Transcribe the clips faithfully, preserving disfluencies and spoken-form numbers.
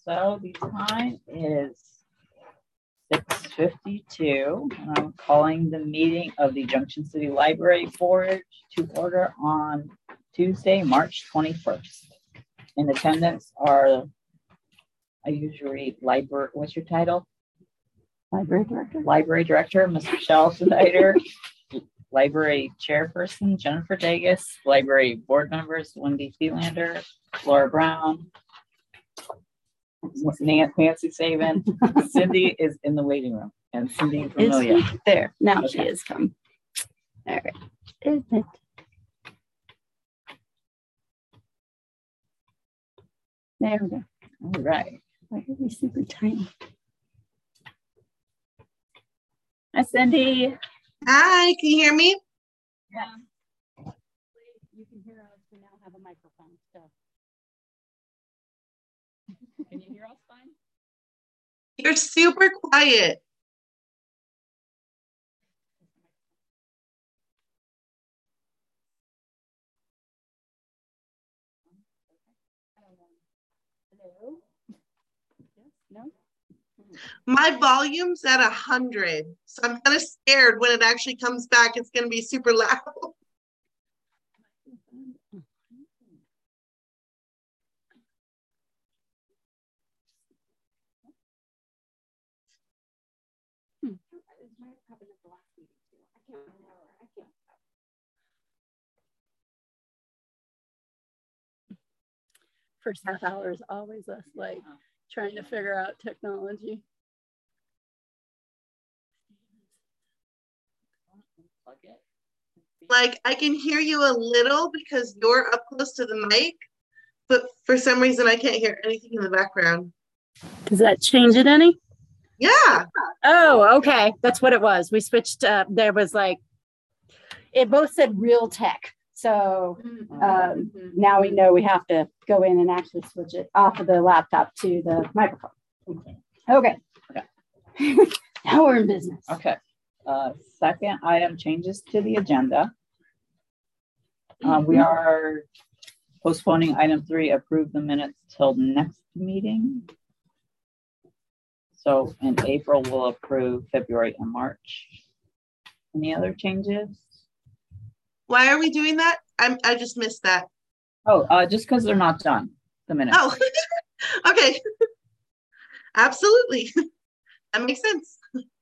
So the time is six fifty-two, and I'm calling the meeting of the Junction City Library Board to order on Tuesday, March twenty-first. In attendance are, I usually read library, what's your title? Library Director. Library Director, Miz Michelle Snyder. Library Chairperson, Jennifer Davis. Library Board Members, Wendy Thielander, Laura Brown, Nancy Saban. Cindy is in the waiting room, and Cindy Vermillion. Is there. Now Okay. she is come. All right. Is it? There we go. All right. Why are we super tiny? Hi, Cindy. Hi, can you hear me? Yeah. You can hear us. We now have a microphone. So. Can you hear us fine? You're super quiet. Hello? Yes? No? My volume's at a hundred, so I'm kind of scared when it actually comes back. It's going to be super loud. First half hour is always us like trying to figure out technology. Like, I can hear you a little because you're up close to the mic, but for some reason I can't hear anything in the background. Does that change it any? Yeah. Oh, okay. That's what it was. We switched. Uh, there was like, it both said real tech. So um, now we know we have to go in and actually switch it off of the laptop to the microphone. Okay. Okay. Okay. Now we're in business. Okay. Uh, second item, changes to the agenda. Uh, we are postponing item three, approve the minutes till next meeting. So in April, we'll approve February and March. Any other changes? Why are we doing that? I'm, I just missed that. Oh, uh, just because they're not done, the minutes. Oh, okay. Absolutely. That makes sense.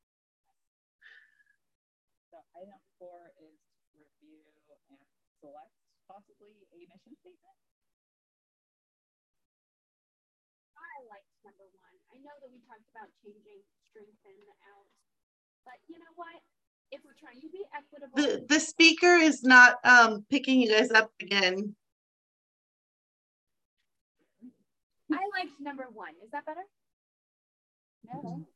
So item four is review and select possibly a mission statement. I liked number one. I know that we talked about changing strengthen out, but you know what? If we're trying to be equitable, The, the speaker is not um, picking you guys up again. I liked number one. Is that better? No.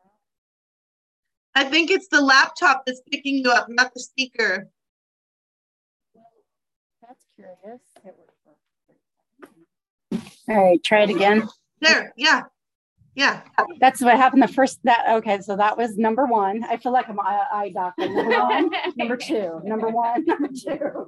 I think it's the laptop that's picking you up, not the speaker. That's curious. All right, try it again. There, yeah, yeah. That's what happened the first, that, okay, so that was number one. I feel like I'm eye, eye doctor. Number one, number two, number one, number two.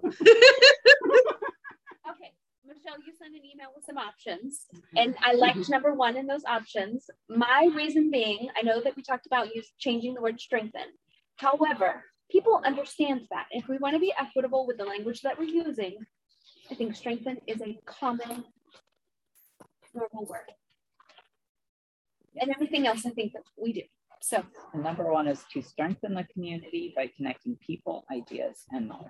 Okay, Michelle, you sent an email with some options, and I liked number one in those options. My reason being, I know that we talked about you changing the word strengthen. However, people understand that if we want to be equitable with the language that we're using, I think strengthen is a common normal word. And everything else, I think that we do. So, And number one is to strengthen the community by connecting people, ideas, and knowledge.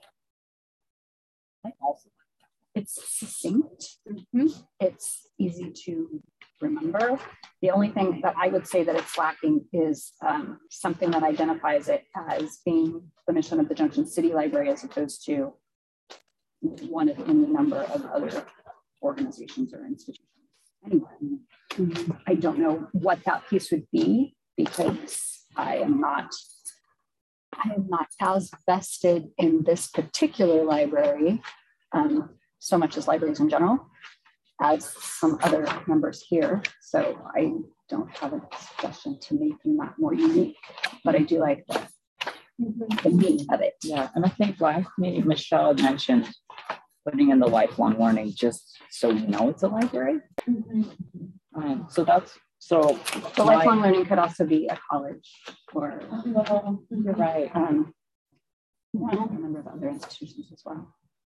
I also It's succinct. Mm-hmm. It's easy to remember. The only thing that I would say that it's lacking is um, something that identifies it as being the mission of the Junction City Library as opposed to one of any number of other organizations or institutions. Anyway, mm-hmm. I don't know what that piece would be because I am not I am not as vested in this particular library um, so much as libraries in general as some other members here. So I don't have a suggestion to making that more unique, but I do like the, the meat of it. Yeah, and I think last meeting Michelle had mentioned putting in the lifelong learning just so we know it's a library. Mm-hmm. Um, so that's, so. But my- lifelong learning could also be a college or, Well, you're right. um, well, a number of other institutions as well.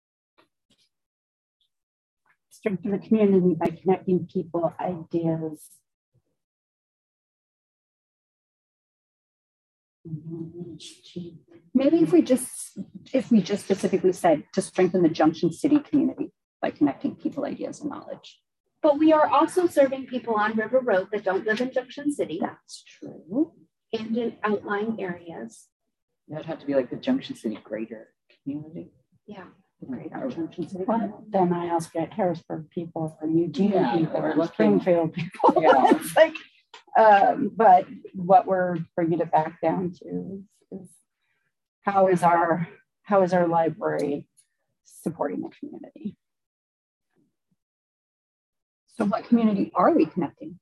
Strengthen the community by connecting people, ideas. Maybe if we just, if we just specifically said to strengthen the Junction City community by connecting people, ideas, and knowledge. But we are also serving people on River Road that don't live in Junction City That's true. and in outlying areas. That'd have to be like the Junction City greater community. Yeah. Or Junction City. But then I also get Harrisburg people or Eugene Yeah, people or or looking- Springfield people. Yeah. It's like, um, but what we're bringing it back down to is, is how is our how is our library supporting the community? So what community are we connecting?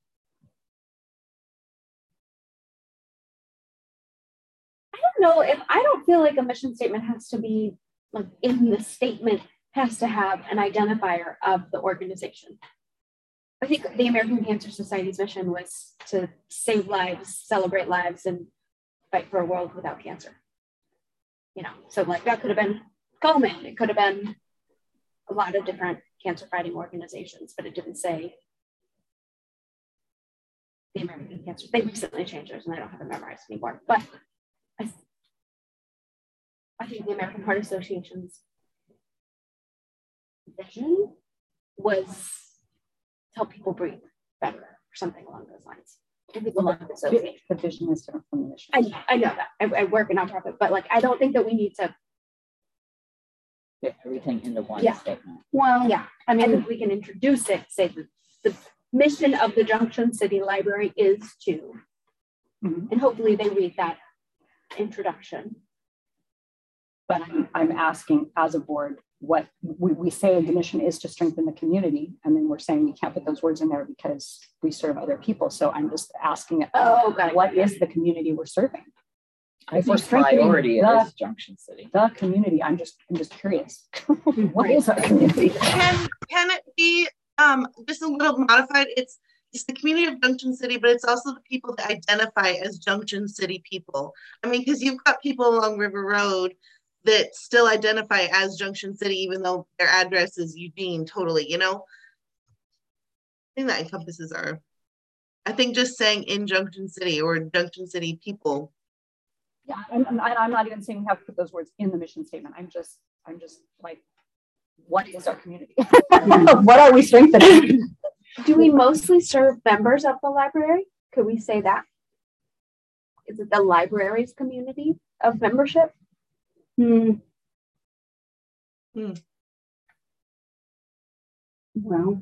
I don't know if I don't feel like a mission statement has to be like in the statement has to have an identifier of the organization. I think the American Cancer Society's mission was to save lives, celebrate lives, and fight for a world without cancer. You know, so like that could have been Komen, it could have been a lot of different cancer fighting organizations, but it didn't say the American Cancer. They recently changed theirs and I don't have it memorized anymore. But I, I think the American Heart Association's vision was to help people breathe better or something along those lines. Along the, association. The vision is different from the mission. I, I know that. I, I work in nonprofit, but like I don't think that we need to. Fit everything into one Yeah. statement. Well, Yeah, I I mean, think we can introduce it. Say that the mission of the Junction City Library is to, Mhm. and hopefully they read that introduction. But I'm, I'm asking as a board, what we, we say the mission is to strengthen the community. And then we're saying we can't put those words in there because we serve other people. So I'm just asking, Oh, got it. what is the community we're serving? I If we're think strengthening priority the- is Junction City. The community, I'm just, I'm just curious. What is our community? Can can it be um just a little modified? It's it's the community of Junction City, but it's also the people that identify as Junction City people. I mean, because you've got people along River Road that still identify as Junction City, even though their address is Eugene, totally, you know? I think that encompasses our, I think just saying in Junction City or Junction City people. Yeah, and, and I'm not even saying we have to put those words in the mission statement. I'm just, I'm just like, what is our community? What are we strengthening? Do we mostly serve members of the library? Could we say that? Is it the library's community of membership? hmm. Hmm. Well,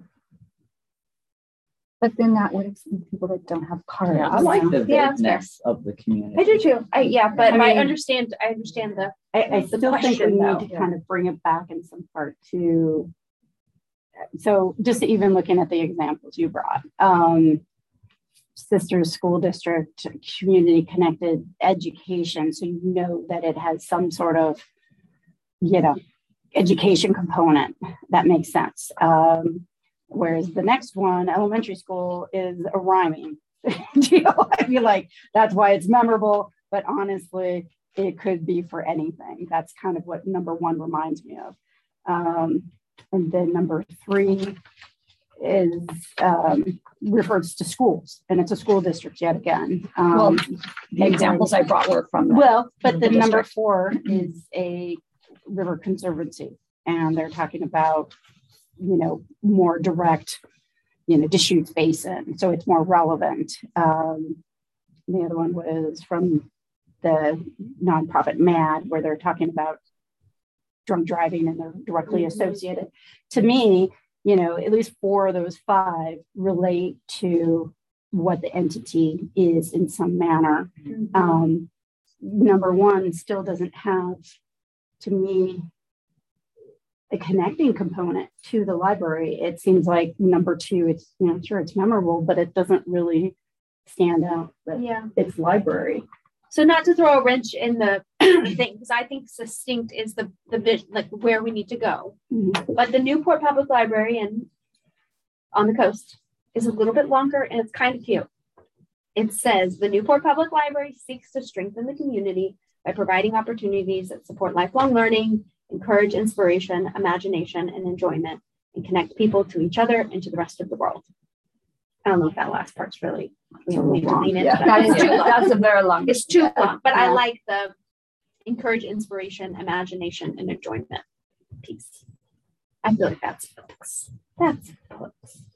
But then that would exclude people that don't have cards. Yeah, I like the Yeah, that's fair. vagueness of the community. I do too. I, yeah, but I I, mean- understand. I understand the. I, I The still think we question, need though. to kind of bring it back in some part to. So just even looking at the examples you brought, um, Sisters School District, community connected education. So you know that it has some sort of, you know, education component that makes sense. Um, whereas the next one, elementary school, is a rhyming deal. I feel like that's why it's memorable, but honestly, it could be for anything. That's kind of what number one reminds me of. Um, and then number three is um, refers to schools, and it's a school district yet again. Um, Well, the examples I brought were from that. well, but the the number district. four is a river conservancy, and they're talking about, you know, more direct, you know, Deschutes Basin, so it's more relevant. Um, the other one was from the nonprofit MAD, where they're talking about drunk driving, and they're directly associated. To me, you know, at least four of those five relate to what the entity is in some manner. Um, number one still doesn't have, to me, a connecting component to the library. It seems like number two, it's, you know, sure, it's memorable, but it doesn't really stand out that Yeah. it's library. So not to throw a wrench in the thing, because I think succinct is the the vision, like where we need to go. Mhm. But the Newport Public Library and on the coast is a little bit longer and it's kind of cute. It says the Newport Public Library seeks to strengthen the community by providing opportunities that support lifelong learning, encourage inspiration, imagination, and enjoyment, and connect people to each other and to the rest of the world. I don't know if that last part's really, we don't need to lean into Yeah, that. that is too, that's a very long. It's too long, but I Yeah. like the encourage inspiration, imagination, and enjoyment piece. I feel like that's books. That's books.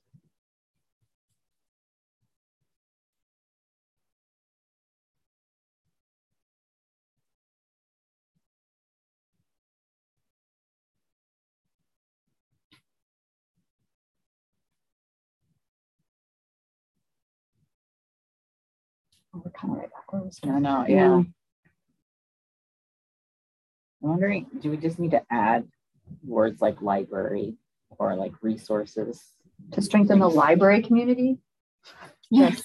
Oh, we're kind of right back where we I started. know, yeah. I'm wondering, do we just need to add words like library or like resources? To strengthen the library community. Yes.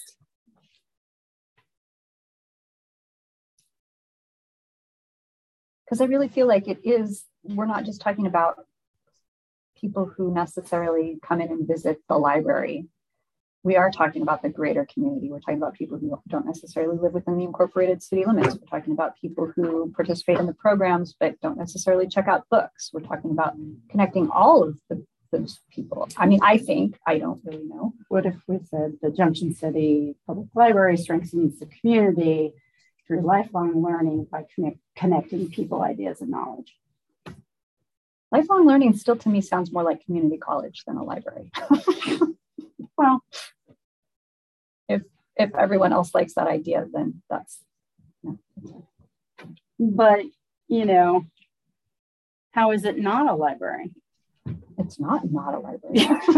Because I really feel like it is, we're not just talking about people who necessarily come in and visit the library. We are talking about the greater community. We're talking about people who don't necessarily live within the incorporated city limits. We're talking about people who participate in the programs but don't necessarily check out books. We're talking about connecting all of the, those people. I mean, I think, I don't really know. What if we said the Junction City Public Library strengthens the community through lifelong learning by connect, connecting people, ideas, and knowledge? Lifelong learning still to me sounds more like community college than a library. Well, if if everyone else likes that idea, then that's, yeah. But, you know, how is it not a library? It's not not a library.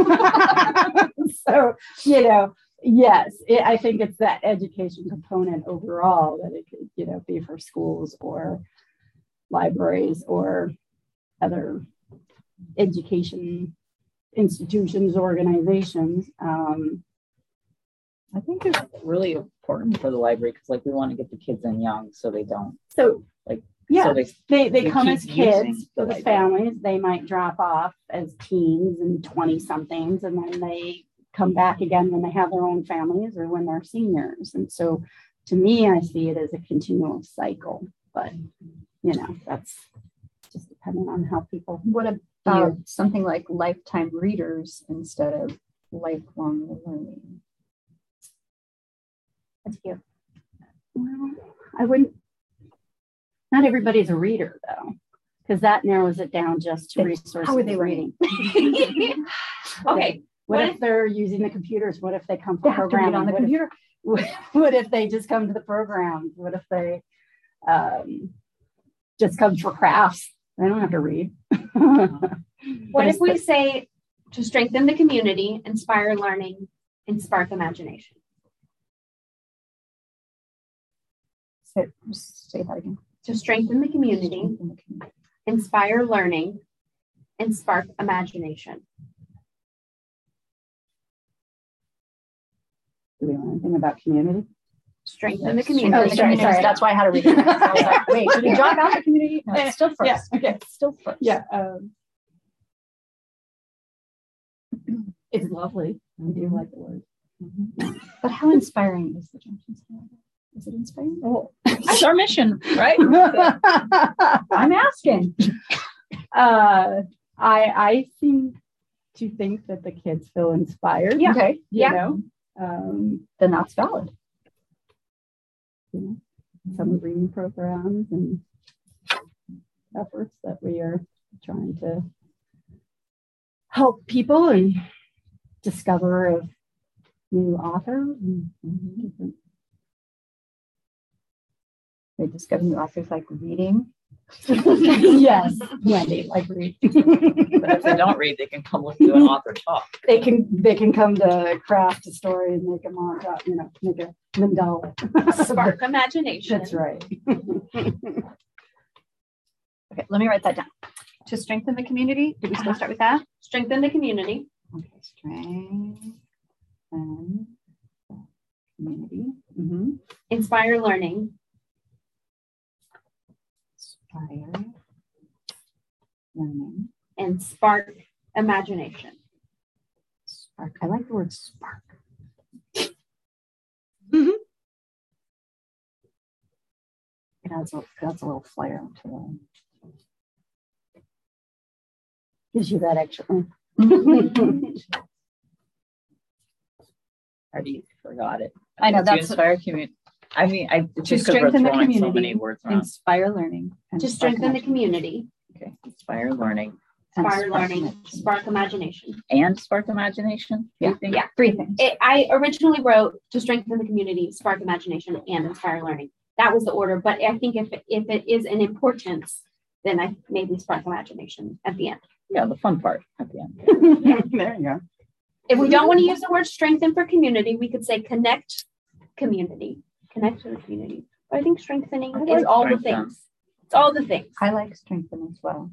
So, you know, yes, it, I think it's that education component overall that it could, you know, be for schools or libraries or other education institutions, organizations. Um, I think it's really important for the library because like we want to get the kids in young so they don't so like, yeah, so they, they, they they come keep as kids using with the as library. families. They might drop off as teens and twenty somethings, and then they come back again when they have their own families or when they're seniors. And so to me, I see it as a continual cycle, but you know, that's just depending on how people. What about something like lifetime readers instead of lifelong learning? That's cute. Well, I wouldn't, not everybody's a reader though, because that narrows it down just to resources. How are they reading? Okay. What, What if, if they're using the computers? What if they come They for have to read programming? on the What if- computer. What, what if they just come to the programs? What if they um, just come for crafts? They don't have to read. what if we say to strengthen the community, inspire learning, and spark imagination? Say, say that again. To strengthen the community, inspire learning, and spark imagination. Do we know anything about community? Strengthen the Oh, community. sorry, community. sorry. That's why I had to read it. I was like, wait, did you jog out the community? No, it's still first. Yeah, okay. It's still first. Yeah. Um, it's lovely. I do like the word. But how inspiring is the Junction City? Is it inspiring? Oh. That's our mission, right? I'm asking. uh, I I seem to think that the kids feel inspired. Yeah. Okay. You Yeah. know, um, Then that's valid. you know, some reading programs and efforts that we are trying to help people and discover of new authors and different. They discover new authors like reading. Yes, Wendy, like read. But if they don't read, they can come listen to an author talk. They can they can come to craft a story and make a montage, you know, make a mandala. Spark imagination. That's right. Okay, let me write that down. To strengthen the community, did we still start with that? Strengthen the community, Okay, strengthen the community. Mm-hmm. inspire learning, Inspire learning. and spark imagination. Spark. I like the word spark. Mhm. It adds a, it adds a little flair to them. Gives you that extra. Already forgot it. I know, To that's- inspire community. I mean, I it's To just because we're strengthen the throwing so community, many words around. Inspire learning. and To spark strengthen the imagination. community, Okay, inspire learning And inspire spark learning, imagination. spark imagination. and spark imagination. Yeah. You think? Yeah. Three things. It, I originally wrote to strengthen the community, spark imagination, and inspire learning. That was the order. But I think if if it is an importance, then I maybe spark imagination at the end. Yeah, the fun part at the end. There you go. If we don't want to use the word strengthen for community, we could say connect community, connect to the community. But I think strengthening I is like all the strengthen. things. It's all the things. I like strengthen as well.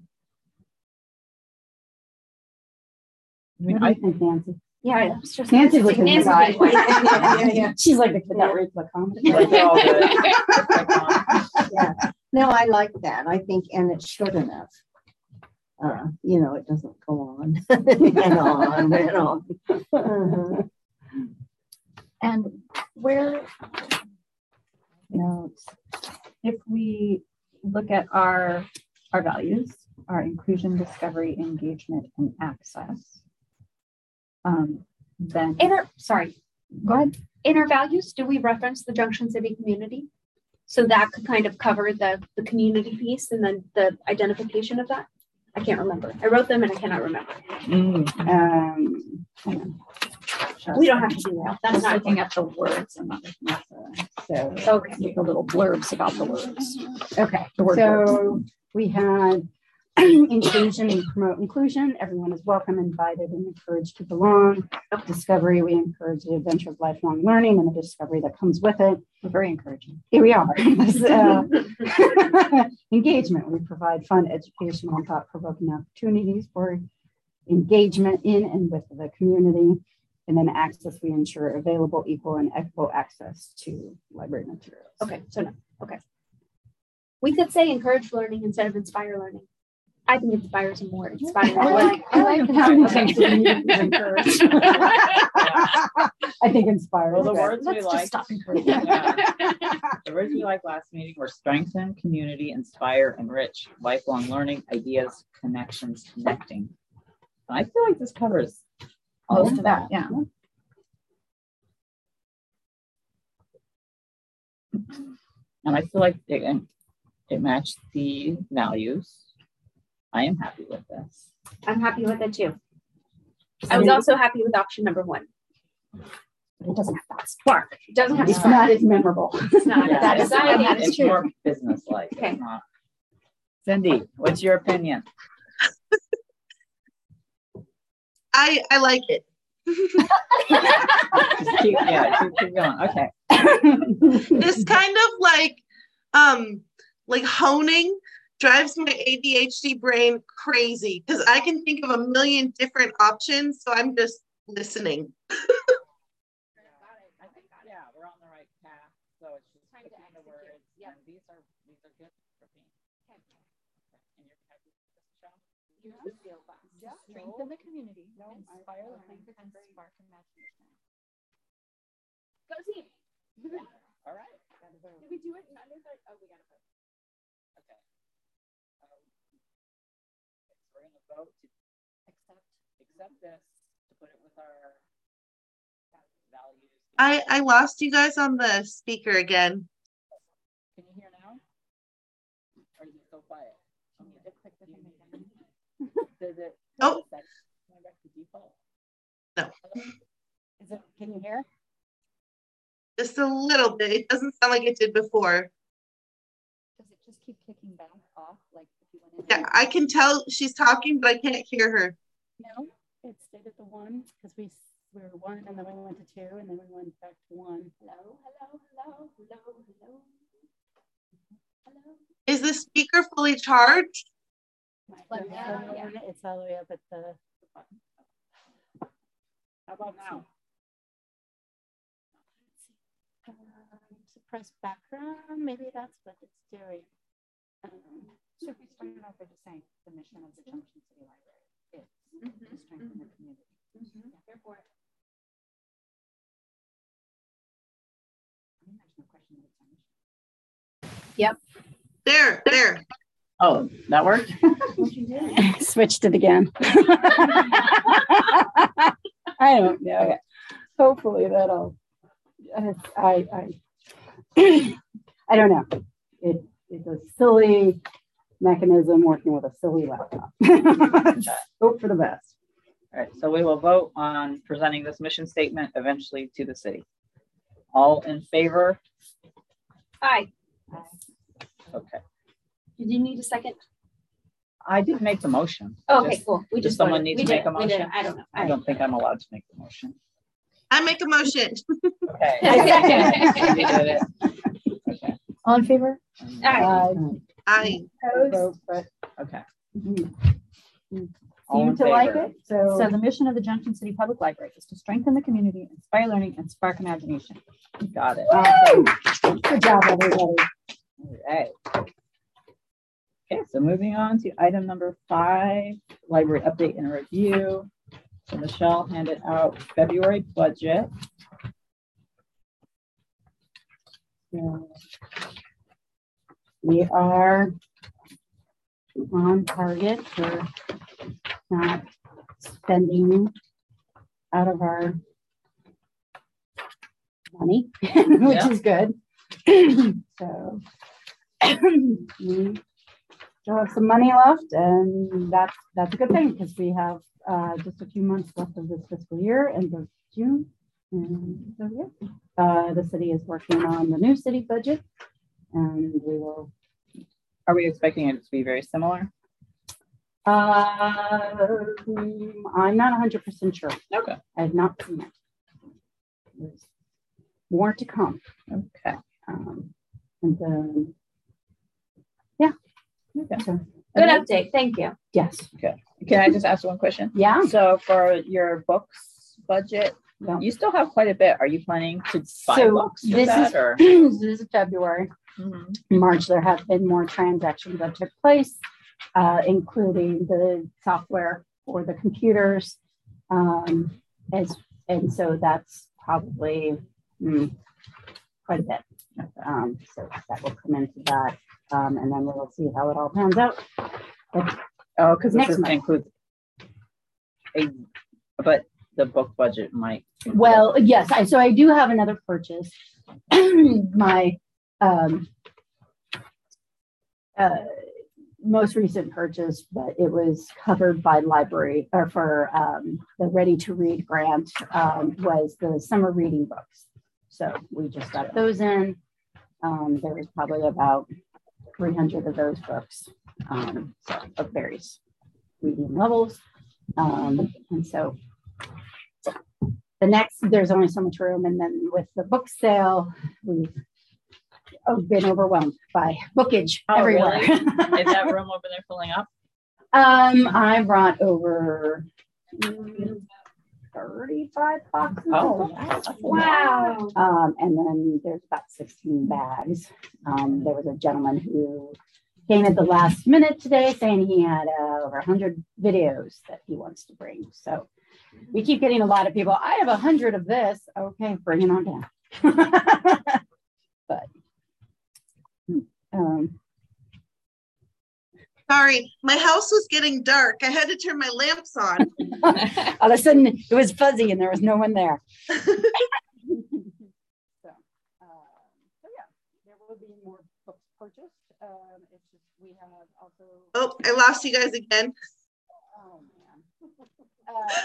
I mean, What do I you think, Nancy? Yeah, I was just Nancy's looking Nancy's at being quiet. yeah, yeah, yeah. She's like the kid that reads the comments. like they're all good. Like, um, Yeah, no, I like that. I think, and it's short enough. Uh, you know, it doesn't go on and on and on. Uh-huh. And where, you know, if we look at our, our values, our inclusion, discovery, engagement, and access, um, then, In our, sorry, go ahead. in our values, do we reference the Junction City community? So that could kind of cover the, the community piece and then the identification of that? I can't remember. I wrote them and I cannot remember. mm, Um, hang on. We don't have to do that. That's Just not. looking at the words and not looking at the, so, Okay. make the little blurbs about the words. Okay, The word so we had inclusion and promote inclusion. Everyone is welcome, invited, and encouraged to belong. Discovery, we encourage the adventure of lifelong learning and the discovery that comes with it. We're very encouraging. Here we are. Uh, engagement, we provide fun, educational, and thought-provoking opportunities for engagement in and with the community. And then access, we ensure available, equal, and equitable access to library materials. Okay, so no, okay. We could say encourage learning instead of inspire learning. I think inspire is more inspiring. I like, I like how we think the community is encouraged. I think inspire. Well, the is better. words we Let's just like. stop encouraging. Yeah. The words we like last meeting were strengthen, community, inspire, enrich, lifelong learning, ideas, connections, connecting. And I feel like this covers all Most of of that. that, yeah. And I feel like it, it matched the values. I am happy with this. I'm happy with it too. I was also happy with option number one. But it doesn't have that spark. It doesn't have to It's start. not as memorable. It's not. Yeah, That is, it's- I think that is It's true. more business-like. Okay. It's not. Cindy, what's your opinion? I I like it. Just keep, yeah, keep, keep going. Okay. This kind of like um like honing drives my A D H D brain crazy because I can think of a million different options, so I'm just listening. I think, yeah, we're on the right path. So it's just picking the words. And these are these are good for me. Okay. And you're happy with this, Michelle? Strengthen the community, inspire learning, and spark imagination. Go team. All right. Did we do it in under thirty? Oh, we gotta vote. Okay. Um, so we're gonna vote to Accept. accept this, to put it with our values. I I lost you guys on the speaker again. Can you hear now? Or is it still quiet? You need to click the thing again. Does it? Oh. Is that going back to default? No. Is it, can you hear? Just a little bit. It doesn't sound like it did before. Does it just keep kicking back off? Like if you went in? Yeah, I can tell she's talking, but I can't hear her. No, it stayed at the one because we, we were one and then we went to two and then we went back to one. Hello, hello, hello, hello, hello. Hello. Is the speaker fully charged? Like, Yeah, uh, yeah. It's all the way up at the. How about now? Um, suppress background, maybe that's what it's doing. Um, So if we started off by just saying the mission of the Junction City Library is to strengthen the community. Yep. There, there. Oh, that worked? Switched it again. I don't know. Hopefully that'll. I I I don't know. It it's a silly mechanism working with a silly laptop. Hope for the best. All right, so we will vote on presenting this mission statement eventually to the city. All in favor? Aye. Okay. Did you need a second? I didn't make the motion. Okay, Just- cool. We does just someone voted. need We to make did. a We did. motion? I don't know. I don't think I'm allowed to make the motion. I make a motion. Okay. I second. You did it. Okay. All in favor? Aye. Uh, I. vote, but Okay. you All in seem to like favor? it. So, So the mission of the Junction City Public Library is to strengthen the community, inspire learning, and spark imagination. Got it. awesome. Good job, everybody. All right. Okay, so moving on to item number five, library update and review. So Michelle handed out February budget. So We are on target for not spending out of our money, which Yeah. is good. So we still have some money left, and that's that's a good thing because we have uh, just a few months left of this fiscal year, end of June. And so yeah, uh, the city is working on the new city budget, and we will. Are we expecting it to be very similar? Uh, I'm not one hundred percent sure. Okay. I have not seen it. There's more to come. Okay. Um, and then, yeah. Okay. So, Good update. Thank you. yes. Can I just ask one question? Yeah. So for your books budget, Yeah. you still have quite a bit. Are you planning to buy So books with this that is or? this is February. Mhm. In March, there have been more transactions that took place, uh, including the software for the computers. Um, as, and so that's probably mm, quite a bit. Um, so that will come into that. Um, and then we'll see how it all pans out. But Oh, because this Next is month. includes a, but the book budget might. include- well, yes, I, so I do have another purchase. My um, uh, most recent purchase, but it was covered by library or for um, the Ready to Read grant um, was the summer reading books. So we just got those in. Um, there was probably about three hundred of those books, um, so of various reading levels. Um, and so the next, there's only so much room. And then with the book sale, we've oh, been overwhelmed by bookage Oh, everywhere. really? Is that room over there filling up? um, I brought over mm, thirty-five boxes. Oh, Wow. Um, and then there's about sixteen bags. Um, there was a gentleman who came at the last minute today saying he had uh, over one hundred videos that he wants to bring. So we keep getting a lot of people. I have a hundred of this. Okay, bring it on down. But um, Sorry, my house was getting dark. I had to turn my lamps on. all of a sudden it was fuzzy and there was no one there. so, uh, so yeah, there will be more books purchased. Um, it's just we have also. Oh, I lost you guys again. Oh man. Uh,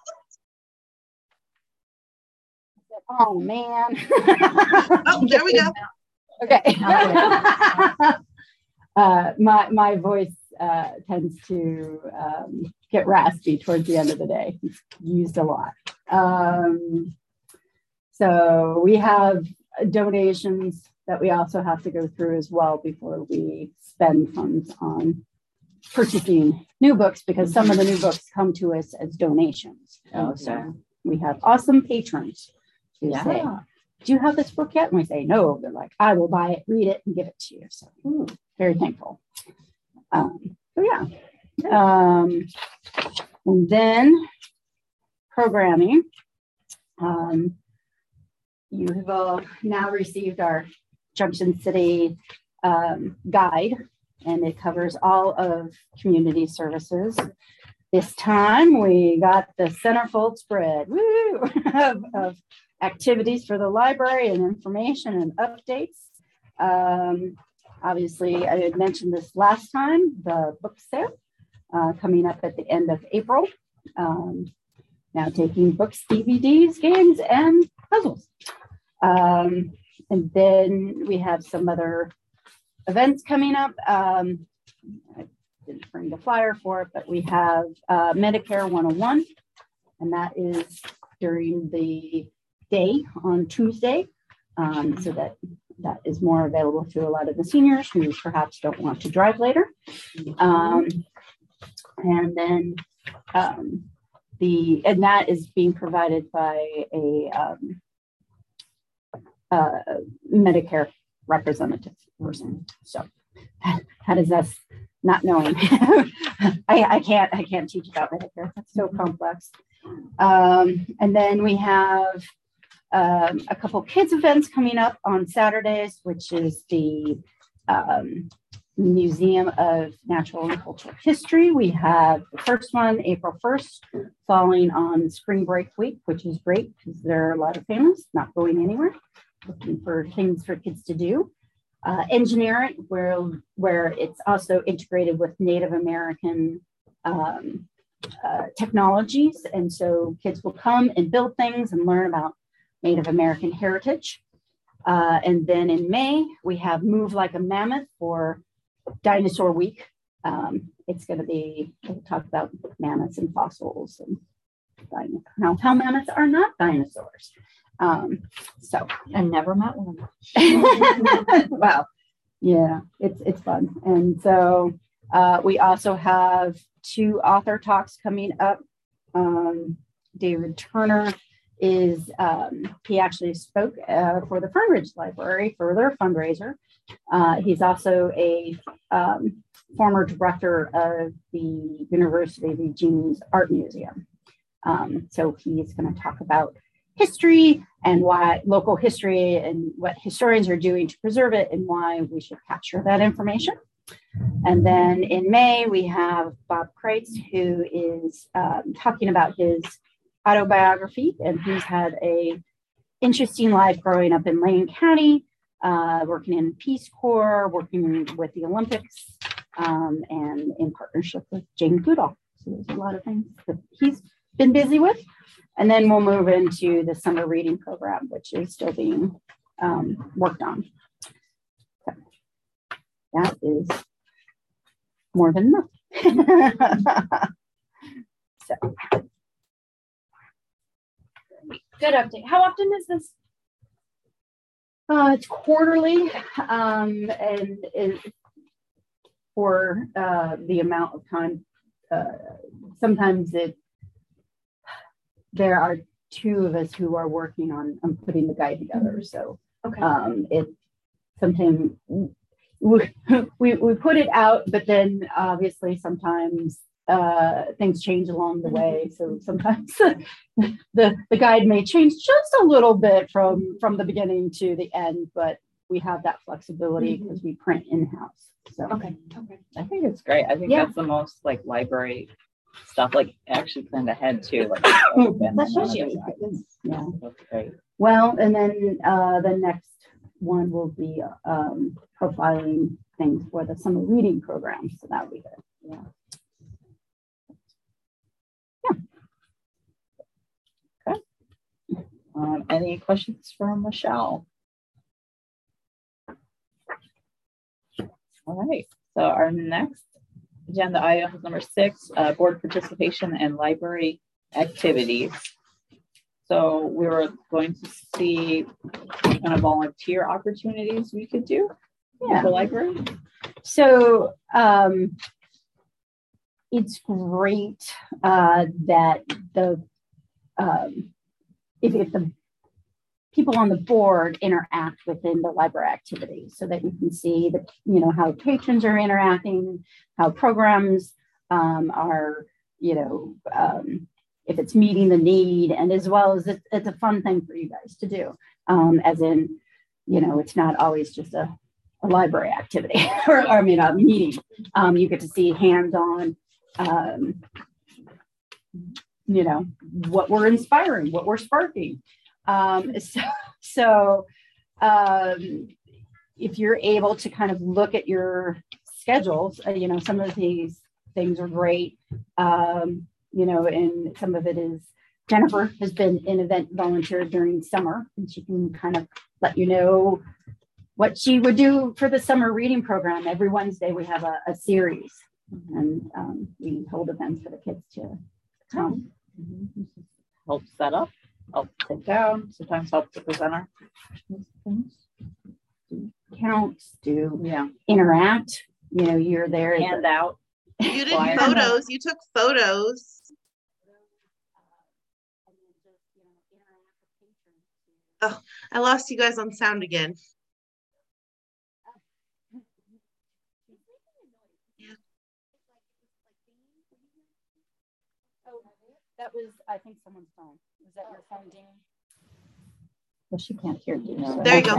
oh man. Oh, there we go. Okay. uh, my my voice uh, tends to um, get raspy towards the end of the day. It's used a lot. Um, so we have donations that we also have to go through as well before we spend funds on purchasing new books, because some of the new books come to us as donations. And Okay. so we have awesome patrons who say, Yeah. do you have this book yet? And we say, no. They're like, I will buy it, read it, and give it to you. So ooh, very thankful. Um, so yeah. Um, and then programming. Um, you have all now received our Junction City um, guide, and it covers all of community services. This time we got the centerfold spread woo, of, of activities for the library and information and updates. Um, obviously, I had mentioned this last time, the book sale uh, coming up at the end of April. Um, now taking books, D V Ds, games, and puzzles. Um, and then we have some other events coming up. Um, I didn't bring the flyer for it, but we have uh, Medicare one oh one, and that is during the day on Tuesday, um, so that that is more available to a lot of the seniors who perhaps don't want to drive later. Um, and then um, the and that is being provided by a um, uh, Medicare representative person. So how does that? Not knowing, I, I can't I can't teach about Medicare. That's so complex. Um, and then we have um, a couple kids events coming up on Saturdays, which is the um, Museum of Natural and Cultural History. We have the first one, April first, falling on spring break week, which is great because there are a lot of families not going anywhere, looking for things for kids to do. Uh, engineering, where where it's also integrated with Native American um, uh, technologies, and so kids will come and build things and learn about Native American heritage. Uh, and then in May we have Move Like a Mammoth for Dinosaur Week. Um, it's going to be we'll talk about mammoths and fossils and how, how mammoths are not dinosaurs. Um, so I never met one. Wow. Yeah, it's it's fun. And so uh, we also have two author talks coming up. Um, David Turner is, um, he actually spoke uh, for the Fernridge Library for their fundraiser. Uh, he's also a um, former director of the University of Eugene's Art Museum. Um, so he's going to talk about history and why local history and what historians are doing to preserve it and why we should capture that information. And then in May, we have Bob Kreitz, who is um, talking about his autobiography, and he's had a interesting life growing up in Lane County, uh, working in Peace Corps, working with the Olympics, um, and in partnership with Jane Goodall. So there's a lot of things that he's been busy with. And then we'll move into the summer reading program, which is still being um, worked on. So that is more than enough. So. Good update. How often is this? Uh, it's quarterly, um, and it, for uh, the amount of time. Uh, sometimes it. There are two of us who are working on, on putting the guide together. So okay. um, it sometimes we, we, we put it out, but then obviously sometimes uh, things change along the way. So sometimes the, the guide may change just a little bit from, from the beginning to the end, but we have that flexibility because mm-hmm. we print in-house. So okay. Okay. I think it's great. I think yeah. that's the most like library stuff, like actually planned ahead too. Like, that's you. Yeah. That's great. Well, and then uh, the next one will be um, profiling things for the summer reading program. So that'll be good. Yeah. Yeah. Okay. Um, any questions for Michelle? All right. So our next agenda item is number six, uh, board participation and library activities. So we were going to see kind of volunteer opportunities we could do yeah. at the library. So um, it's great uh, that the um, if, if the people on the board interact within the library activities so that you can see the, you know, how patrons are interacting, how programs um, are, you know, um, if it's meeting the need, and as well as it, it's a fun thing for you guys to do. Um, as in, you know, it's not always just a, a library activity or, or I mean, a meeting. Um, you get to see hands-on, um, you know, what we're inspiring, what we're sparking. Um, so, so um, if you're able to kind of look at your schedules, uh, you know, some of these things are great, um, you know, and some of it is Jennifer has been an event volunteer during summer, and she can kind of let you know what she would do for the summer reading program. Every Wednesday we have a, a series, and um, we hold events for the kids to come. Mm-hmm. Help set up, help sit down, sometimes help the presenter. Counts, do Yeah, interact, you know, you're there. hand out. You did Flyer. photos. You took photos. Oh, I lost you guys on sound again. Yeah. Oh, that was, I think, someone's phone. Was that your phone, Dean? Well, she can't hear you. So. There you go.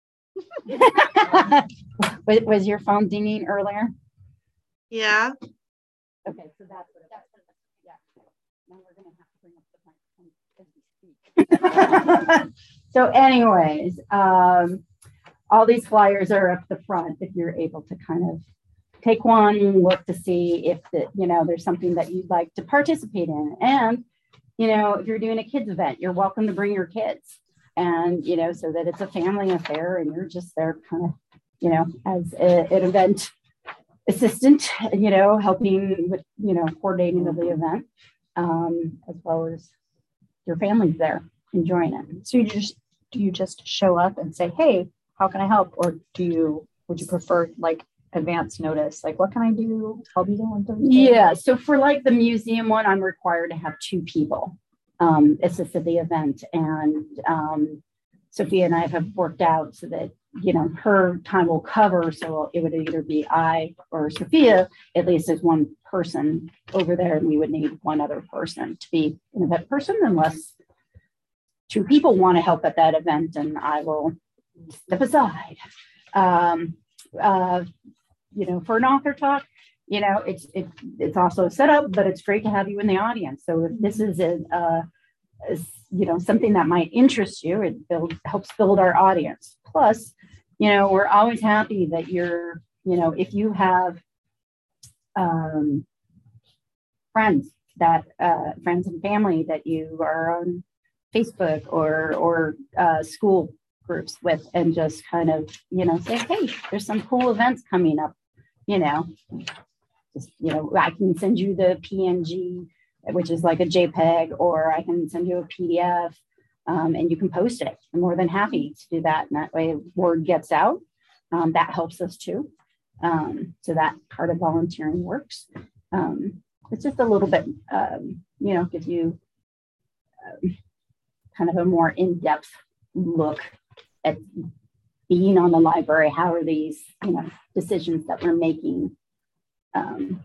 was, was your phone dinging earlier? Yeah. Okay, so that's what it was. Yeah. Now we're going to have to bring up the microphone as we speak. So anyways, um, all these flyers are up the front if you're able to kind of take one, look to see if the, you know, there's something that you'd like to participate in. And, you know, if you're doing a kids event, you're welcome to bring your kids. And, you know, so that it's a family affair and you're just there kind of, you know, as a, an event assistant, you know, helping with, you know, coordinating of the event, um, as well as your family's there enjoying it. So you just, do you just show up and say, hey, how can I help? Or do you, would you prefer like advance notice? Like, what can I do? I'll be there on Thursday. Yeah. So for like the museum one, I'm required to have two people um, assist at the event. And um, Sophia and I have worked out so that, you know, her time will cover. So it would either be I or Sophia, at least as one person over there. And we would need one other person to be an event person unless two people want to help at that event, and I will step aside. Um, uh, you know, for an author talk, you know, it's it, it's also set up, but it's great to have you in the audience. So if this is a, uh, a you know, something that might interest you, it build, helps build our audience. Plus, you know, we're always happy that you're, you know, if you have um, friends that uh, friends and family that you are on Facebook or or uh, school groups with, and just kind of, you know, say, hey, there's some cool events coming up, you know, just, you know, I can send you the P N G, which is like a JPEG, or I can send you a P D F, um, and you can post it. I'm more than happy to do that, and that way word gets out. Um, that helps us too. Um, so that part of volunteering works. Um, it's just a little bit, um, you know, gives you um, kind of a more in-depth look at being on the library. How are these, you know, decisions that we're making? Um,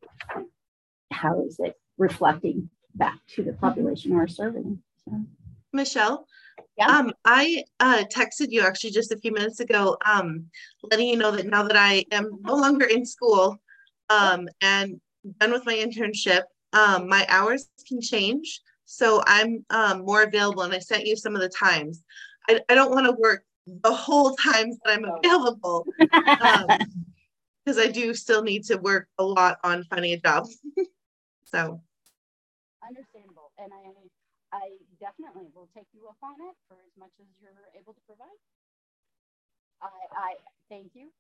how is it reflecting back to the population we're serving? So. Michelle, yeah. um, I uh, texted you actually just a few minutes ago, um, letting you know that now that I am no longer in school um, and done with my internship, um, my hours can change. So I'm um, more available, and I sent you some of the times. I, I don't want to work the whole times that I'm available, because um, I do still need to work a lot on finding a job. So understandable, and I I definitely will take you up on it for as much as you're able to provide. I I thank you.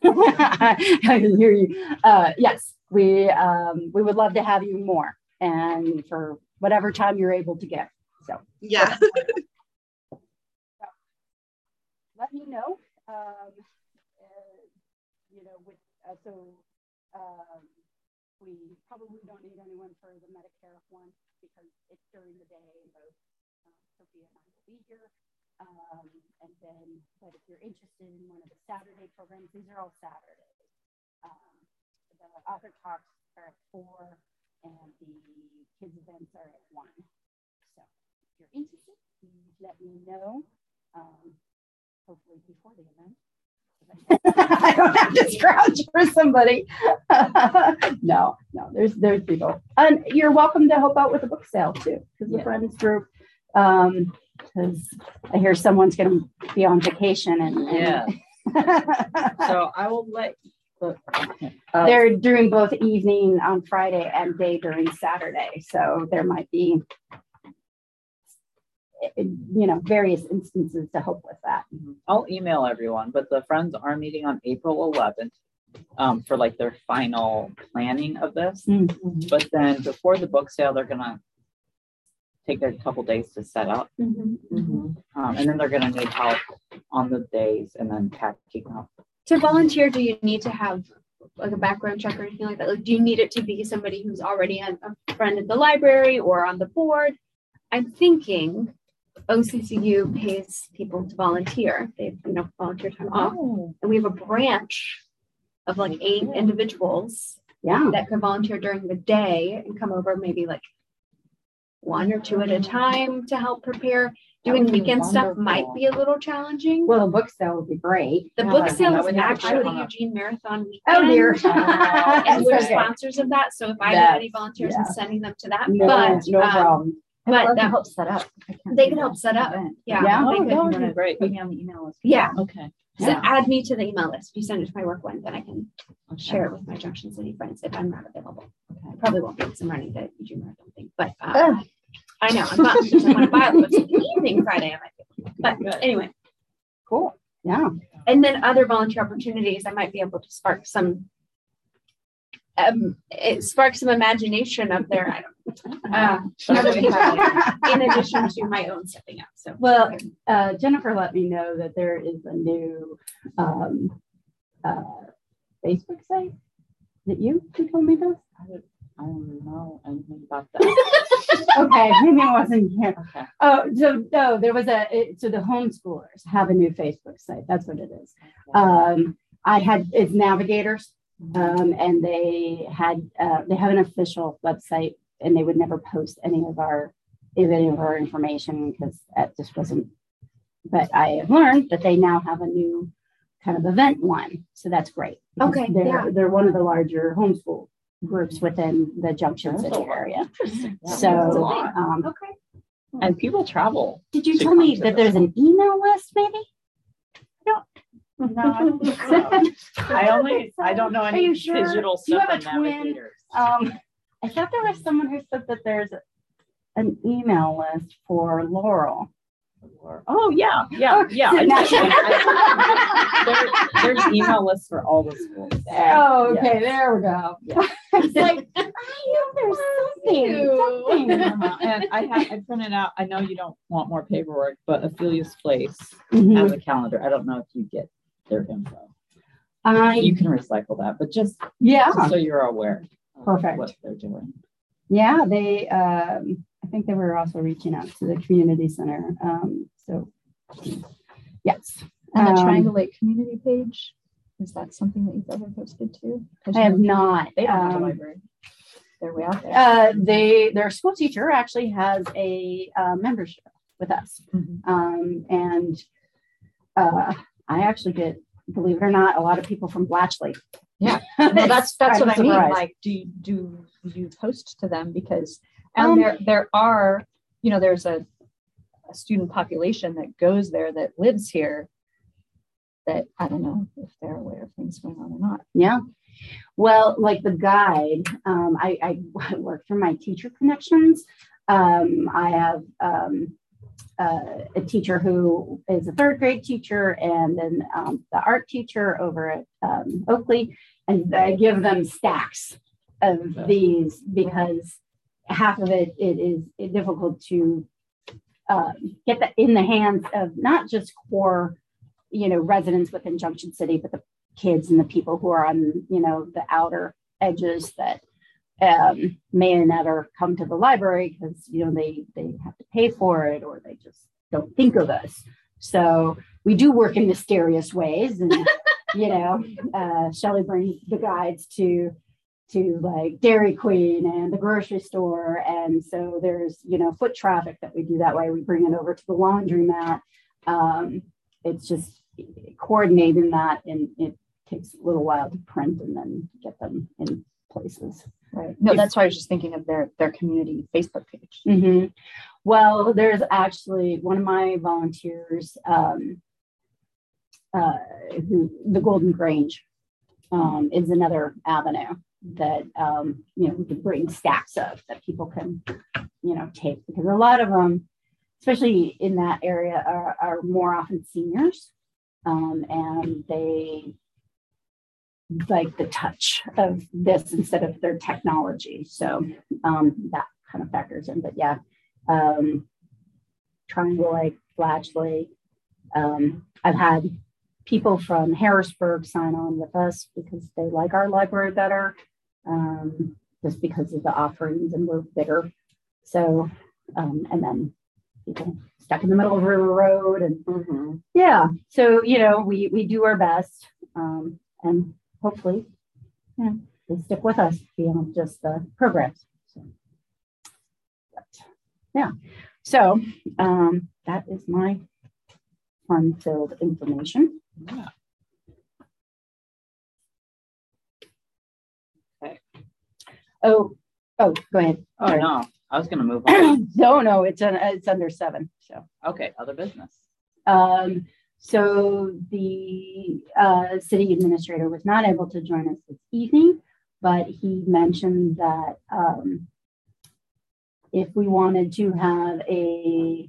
I can hear you. Uh, yes, we um, we would love to have you more, and for whatever time you're able to get. So yeah. So, let me know. Um, uh, you know, with uh, so um, we probably don't need anyone for the Medicare one because it's during the day. Both uh, Sophia and I will be here. Um, and then, but if you're interested in one of the Saturday programs, these are all Saturdays. Um, the author talks are at four, and the kids events are at one. So if you're interested, please let me know. Um, hopefully before the event. I don't have to scrouge for somebody. no, no, there's there's people. And you're welcome to help out with the book sale too, because the Yeah. Friends group, um, because I hear someone's gonna be on vacation and, and Yeah. So I will let the, uh, they're doing both evening on Friday and day during Saturday. So there might be, you know, various instances to help with that. I'll email everyone, but the Friends are meeting on April eleventh um, for like their final planning of this. Mm-hmm. But then before the book sale, they're gonna take a couple days to set up, Mm-hmm. um, and then they're gonna need help on the days and then packing up. To volunteer, do you need to have like a background check or anything like that? Like, do you need it to be somebody who's already a, a friend at the library or on the board? I'm thinking O C C U pays people to volunteer. They have, you know, volunteer time off. Oh, And we have a branch of like eight individuals Yeah. that could volunteer during the day and come over maybe like one or two at a time to help prepare. Doing would be weekend stuff wonderful. might be a little challenging. Well, the book sale would be great. The Yeah, book I think sale I is would have to actually check on the that. Eugene Marathon weekend. Oh dear. And we're Okay. sponsors of that. So if I get That's- any volunteers, yeah. I'm sending them to that. No, but no um, problem. but that, help set up. I can't they do can that help set up. event. Yeah. Yeah. they Oh, could- that would be great. Put me on the email list. Yeah. Okay. So Yeah. add me to the email list. If you send it to my work one, then I can share it with my Junction City friends if I'm not available. I probably won't be because I'm running the Eugene Marathon thing. But uh, I know I'm bummed because I want to buy the books in the evening Friday. I might be able to. But Good. anyway, Cool. Yeah. and then other volunteer opportunities, I might be able to spark some. Um, it sparks some imagination up there. I don't know. Uh, other people, in addition to my own stepping up. So Well, uh, Jennifer let me know that there is a new um, uh, Facebook site. Is it you who told me this? I don't, I don't know anything about that. Okay, maybe I wasn't here. Okay. Oh, so no, there was a, it, so the homeschoolers have a new Facebook site. That's what it is. Um, I had, it's Navigators, um, and they had, uh, they have an official website, and they would never post any of our, any of our information because that just wasn't, but I have learned that they now have a new kind of event one. So that's great. because Okay, They're, yeah. they're one of the larger homeschool groups within the Junction That's a City lot. area. Interesting. Yeah, So, that's a lot. um, okay. And people travel. did you to tell me come to that this there's an email list maybe? No, I don't think so. I only, I don't know Are any you sure? digital Do you stuff have a on twin? Navigators. Um, I thought there was someone who said that there's an email list for Laurel. Oh, yeah, yeah, yeah. I Now- think- I think there- there's email lists for all the schools. Oh, okay, Yes. there we go. It's like, I know there's something, something. Uh-huh. And I have, I printed out, I know you don't want more paperwork, but Ophelia's Place Mhm. has a calendar. I don't know if you get their info. I, You can recycle that, but just, yeah, just so you're aware of Perfect. what they're doing. yeah, they, um, I think they were also reaching out to the community center. Um, so, yes. And the Um, Triangle Lake community page, is that something that you've ever posted to? 'Cause I you have know, not. They don't have a um, library. They're way out there. Uh, they, their school teacher actually has a uh, membership with us. Mhm. Um, and uh, I actually get, believe it or not, a lot of people from Blatchley. Yeah. Well, that's, that's I'm what I mean. surprised. Like, do you, do you post to them? Because, and Um, there, there are, you know, there's a, a student population that goes there that lives here that I don't know if they're aware of things going on or not. Yeah. Well, like the guide, um, I, I work through my teacher connections. Um, I have um, uh, a teacher who is a third grade teacher and then um, the art teacher over at um, Oakley. And I give them stacks of these because half of it, it is difficult to uh, get that in the hands of not just core, you know, residents within Junction City, but the kids and the people who are on, you know, the outer edges that um, may never come to the library because, you know, they, they have to pay for it or they just don't think of us. So we do work in mysterious ways and, you know, uh, Shelley brings the guides to to like Dairy Queen and the grocery store. And so there's, you know, foot traffic that we do that way. We bring it over to the laundromat. Um, it's just coordinating that, and it takes a little while to print and then get them in places. Right. No, that's why I was just thinking of their, their community Facebook page. Mm-hmm. Well, there's actually one of my volunteers, um, uh, who the Golden Grange um, is another avenue that, um, you know, we can bring stacks of that people can, you know, take, because a lot of them, especially in that area, are, are more often seniors, um, and they like the touch of this instead of their technology. So um, that kind of factors in. But yeah, um, Triangle Lake, Blatchley. Um, I've had people from Harrisburg sign on with us because they like our library better, um, just because of the offerings, and we're bigger. So, um, and then people stuck in the middle of River Road, and Mm-hmm. yeah. So, you know, we, we do our best, um, and hopefully, you know, they stick with us beyond just the programs. So, but, yeah. So um, that is my fun-filled information. Yeah. Okay. Oh, oh, go ahead. Oh, Sorry. no. I was going to move on. no, no, it's an, it's under seven. So Okay. Other business. um, so the uh, city administrator was not able to join us this evening, but he mentioned that um, if we wanted to have a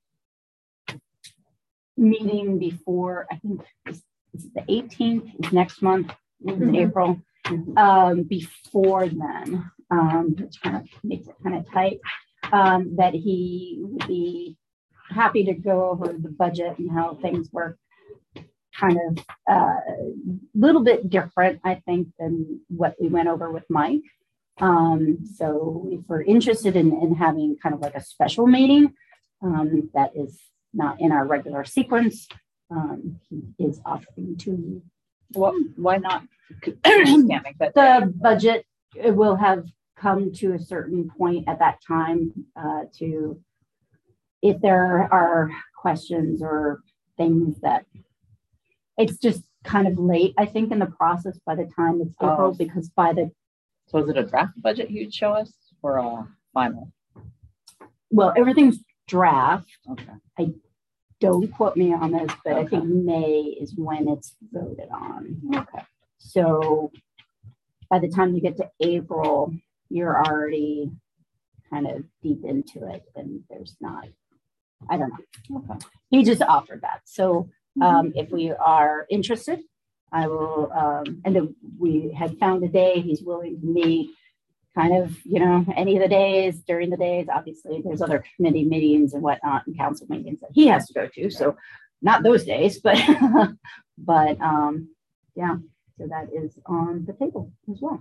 meeting before, I think it's, it's the eighteenth, it's next month, it's Mhm. April, um, before then, um, which kind of makes it kind of tight, um, that he would be happy to go over the budget and how things work, kind of a uh, little bit different, I think, than what we went over with Mike. Um, so if we're interested in, in having kind of like a special meeting, um, that is not in our regular sequence, um, he is offering to. Well, why not? Can't make that The budget will have come to a certain point at that time, uh, to, if there are questions or things that, it's just kind of late, I think, in the process by the time it's April, Oh. because by the, So is it a draft budget you'd show us or a final? well, everything's draft. Okay. Don't quote me on this, but I Okay. think May is when it's voted on. Okay. So by the time you get to April, you're already kind of deep into it, and there's not, I don't know. Okay. He just offered that. So um, if we are interested, I will, um, and then we had found a day he's willing to meet, kind of, you know, any of the days, during the days. Obviously, there's other committee meetings and whatnot and council meetings that he has to go to. So not those days, but, but um, yeah, so that is on the table as well.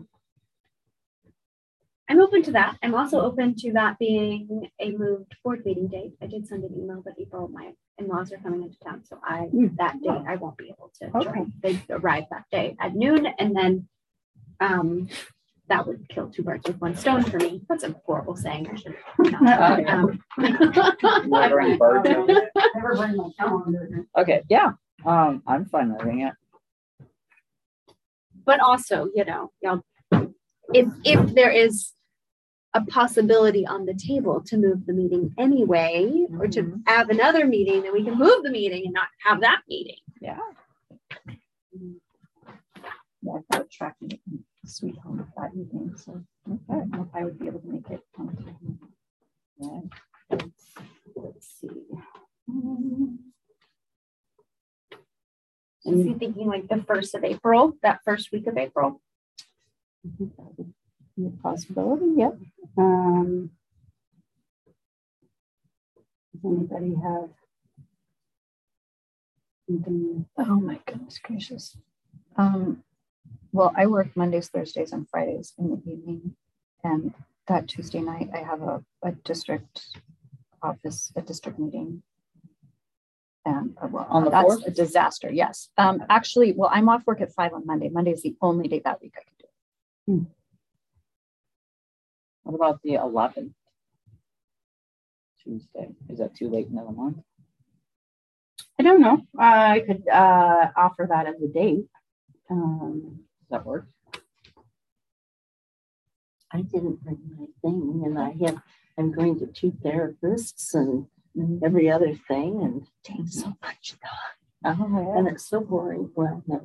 I'm open to that. I'm also open to that being a moved board meeting date. I did send an email that April, my in-laws are coming into town, so I, that day, I won't be able to Okay. join. They arrive that day at noon, and then um, that would kill two birds with one stone for me. That's a horrible saying. I should not. Um, Murdering birds. Never bring my calendar. Okay. Yeah. Um, I'm fine moving it. but also, you know, y'all, if if there is a possibility on the table to move the meeting anyway, or to have another meeting, then we can move the meeting and not have that meeting. Yeah. Yeah, I thought tracking it in Sweet Home with that evening, so okay, I don't know if I would be able to make it. Yeah. Let's, let's see. Um, Is he thinking like the first of April, that first week of April? I think that would be a possibility. Yep. Um, does anybody have anything? Oh my goodness gracious. Um, well, I work Mondays, Thursdays, and Fridays in the evening, and that Tuesday night I have a, a district office, a district meeting. And uh, well, On the that's fourth? a disaster. Yes. Um, actually, well, I'm off work at five on Monday. Monday is the only day that week I can do it. What about the eleventh? Tuesday. Is that too late in the month? I don't know. I could uh, offer that as a date. Um, Does that work? I didn't bring my thing, and I have, I'm going to two therapists and every other thing, and it takes so much time. Oh, And it's so boring. Well, no.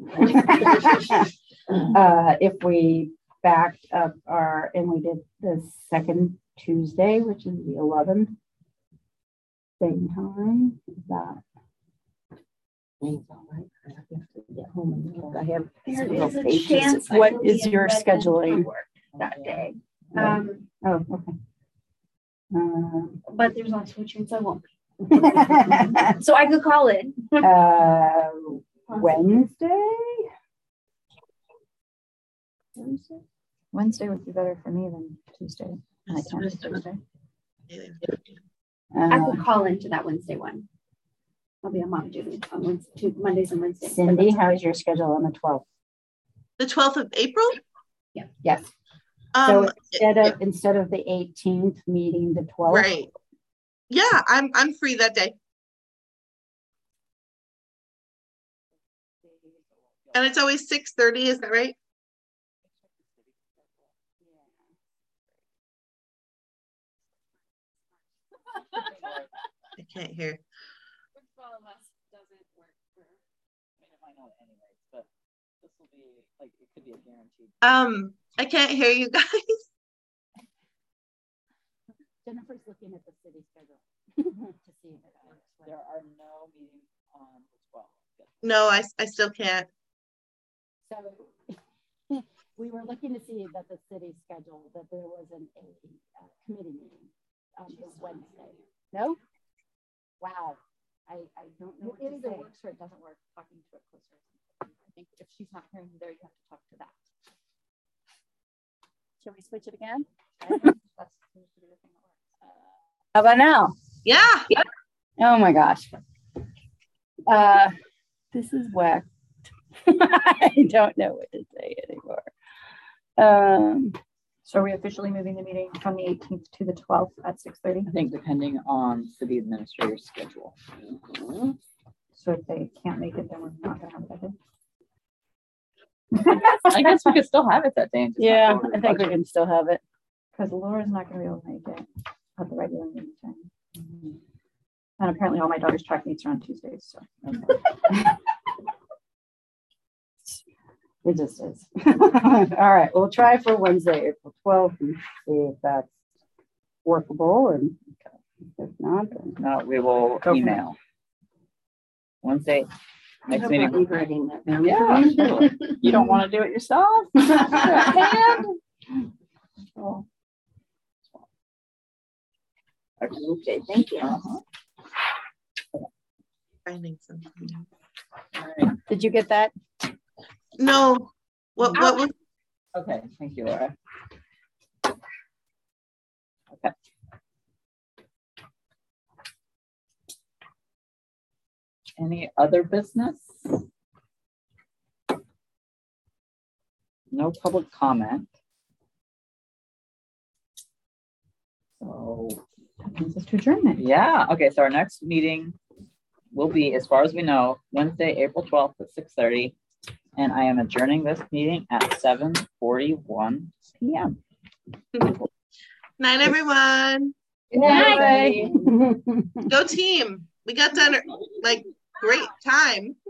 uh, if we backed up our, and we did the second Tuesday, which is the eleventh, same time, is that? Things all right. I have to get home and look. I have There several is a pages. chance I What will be is in your Redmond scheduling? for work that day. Um, Oh, okay. Um, but there's also a chance I won't be. So I could call in. uh, Wednesday? Wednesday? Wednesday would be better for me than Tuesday. And I can't do Tuesday. I Uh, could call into that Wednesday one. I'll be on mom duty on Wednesday, Mondays and Wednesdays. Cindy, how's your schedule on the twelfth? The twelfth of April? Yes. Um, So instead of, instead of the eighteenth meeting, the twelfth. right. Yeah, I'm, I'm free that day. And it's always six thirty, is that right? I can't hear. Which one of us doesn't work for? I mean, it might not anyways, but this will be like, it could be a guaranteed. Um, I can't hear you guys. Jennifer's looking at the city schedule to see if it works. There are no meetings on the twelfth. No, I, I still can't. So we were looking to see that the city schedule, that there wasn't a uh, committee meeting on this Wednesday. No? Wow. I, I don't know. It what either to say. works or it doesn't work. Talking to it closer. I think if she's not hearing you there, you have to talk to that. Shall we switch it again? That's seems to be the thing that works. How about now? Yeah. Oh my gosh. Uh, this is whacked. I don't know what to say anymore. Um, So are we officially moving the meeting from the eighteenth to the twelfth at six thirty? I think depending on city administrator's schedule. So if they can't make it, then we're not gonna have it. I guess we could still have it that day. and just not yeah, go over I the think we budget. can still have it. Because Laura's not gonna be able to make it at the regular meeting time. And apparently all my daughter's track meets are on Tuesdays, so. It just is. All right, we'll try for Wednesday, April twelfth, and see if that's workable. And if not, then No, we will from email. Wednesday, next How meeting. about you writing that down? Yeah, sure. You don't want to do it yourself? Oh. Okay, thank you. Uh-huh. Finding something. All right. did you get that? No. What, what was, Okay, thank you, Laura. Okay. Any other business? No public comment. So, That brings us to adjournment. yeah, okay, so our next meeting will be, as far as we know, Wednesday, April twelfth at six thirty. And I am adjourning this meeting at seven forty-one P M night, everyone. Good night. Go team. We got done like great time.